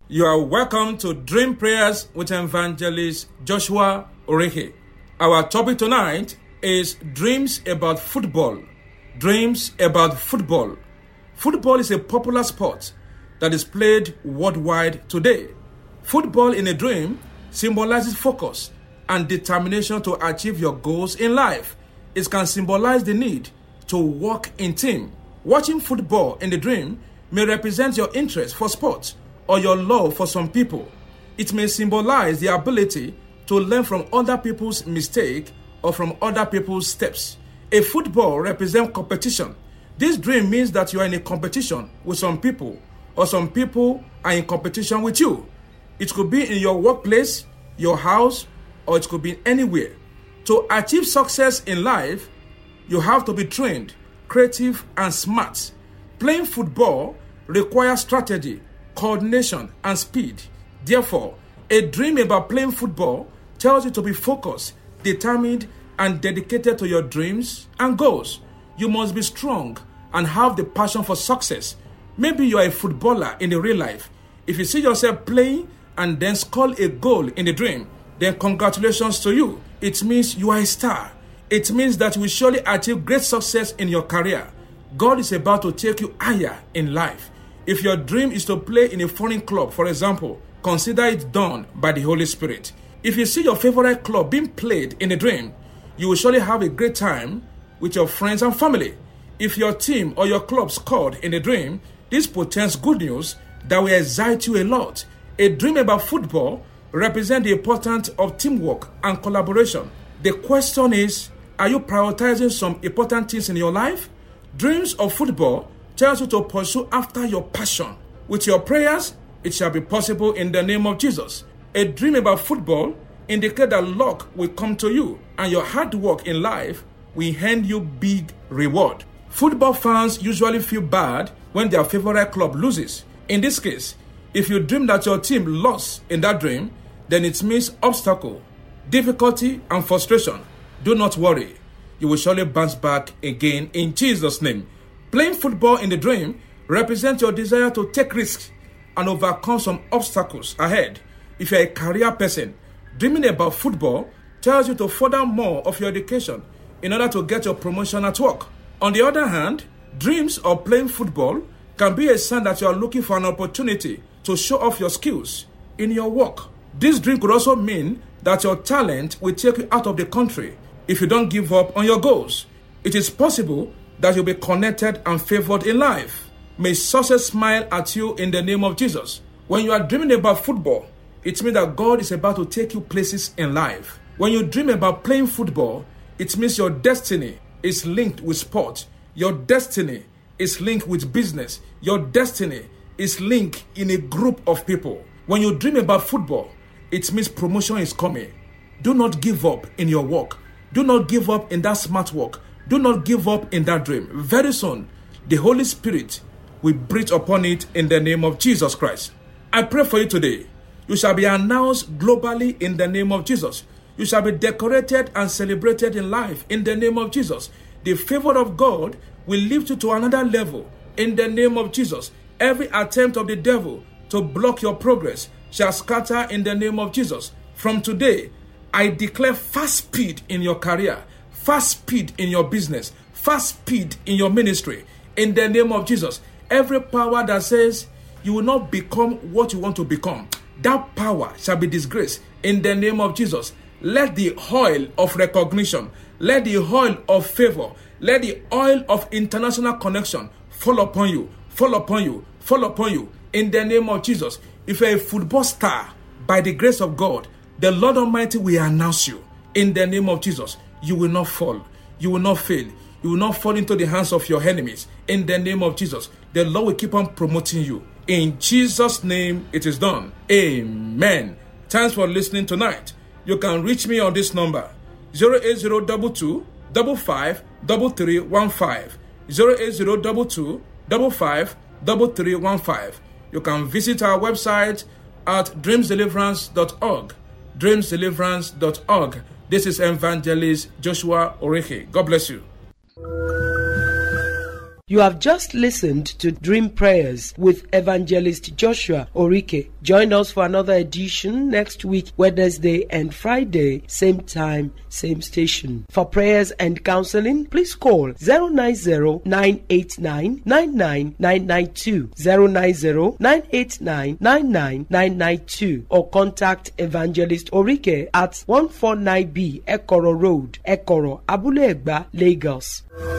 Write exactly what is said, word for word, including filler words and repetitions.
You are welcome to Dream Prayers with Evangelist Joshua Orehe. Our topic tonight is dreams about football. Dreams about football. Football is a popular sport that is played worldwide today. Football in a dream symbolizes focus and determination to achieve your goals in life. It can symbolize the need to work in team. Watching football in the dream may represent your interest for sports or your love for some people. It may symbolize the ability to learn from other people's mistakes or from other people's steps. A football represents competition. This dream means that you are in a competition with some people, or some people are in competition with you. It could be in your workplace, your house, or it could be anywhere. To achieve success in life, you have to be trained, creative, and smart. Playing football requires strategy, coordination, and speed. Therefore, a dream about playing football tells you to be focused, determined, and dedicated to your dreams and goals. You must be strong and have the passion for success. Maybe you are a footballer in the real life. If you see yourself playing and then score a goal in the dream, then congratulations to you. It means you are a star. It means that you will surely achieve great success in your career. God is about to take you higher in life. If your dream is to play in a foreign club, for example, consider it done by the Holy Spirit. If you see your favorite club being played in a dream, you will surely have a great time with your friends and family. If your team or your club scored in a dream, this portends good news that will excite you a lot. A dream about football represents the importance of teamwork and collaboration. The question is, are you prioritizing some important things in your life? Dreams of football tells you to pursue after your passion. With your prayers, it shall be possible in the name of Jesus. A dream about football indicates that luck will come to you and your hard work in life will hand you big reward. Football fans usually feel bad when their favorite club loses. In this case, if you dream that your team lost in that dream, then it means obstacle, difficulty, and frustration. Do not worry. You will surely bounce back again in Jesus' name. Playing football in the dream represents your desire to take risks and overcome some obstacles ahead. If you're a career person, dreaming about football tells you to further more of your education in order to get your promotion at work. On the other hand, dreams of playing football can be a sign that you are looking for an opportunity to show off your skills in your work. This dream could also mean that your talent will take you out of the country if you don't give up on your goals. It is possible that you'll be connected and favored in life. May success smile at you in the name of Jesus. When you are dreaming about football, it means that God is about to take you places in life. When you dream about playing football, it means your destiny is linked with sport. Your destiny is linked with business. Your destiny is linked in a group of people. When you dream about football, it means promotion is coming. Do not give up in your work. Do not give up in that smart work. Do not give up in that dream. Very soon, the Holy Spirit will breathe upon it in the name of Jesus Christ. I pray for you today. You shall be announced globally in the name of Jesus. You shall be decorated and celebrated in life in the name of Jesus. The favor of God will lift you to another level in the name of Jesus. Every attempt of the devil to block your progress shall scatter in the name of Jesus. From today, I declare fast speed in your career, fast speed in your business, fast speed in your ministry. In the name of Jesus, every power that says you will not become what you want to become, that power shall be disgraced in the name of Jesus. Let the oil of recognition, let the oil of favor, let the oil of international connection fall upon you, fall upon you, fall upon you in the name of Jesus. If you're a football star, by the grace of God, the Lord Almighty will announce you in the name of Jesus. You will not fall. You will not fail. You will not fall into the hands of your enemies. In the name of Jesus, the Lord will keep on promoting you. In Jesus' name, it is done. Amen. Thanks for listening tonight. You can reach me on this number, zero eight zero two two, five five three three one five, zero eight zero two two, five five three three one five. You can visit our website at dreams deliverance dot org, dreams deliverance dot org. This is Evangelist Joshua Orehe. God bless you. You have just listened to Dream Prayers with Evangelist Joshua Orike. Join us for another edition next week, Wednesday and Friday, same time, same station. For prayers and counseling, please call zero nine zero, nine eight nine, nine nine nine nine two, zero nine zero, nine eight nine, nine nine nine nine two, or contact Evangelist Orike at one forty-nine B Ekoro Road, Ekoro, Abule Egba, Lagos.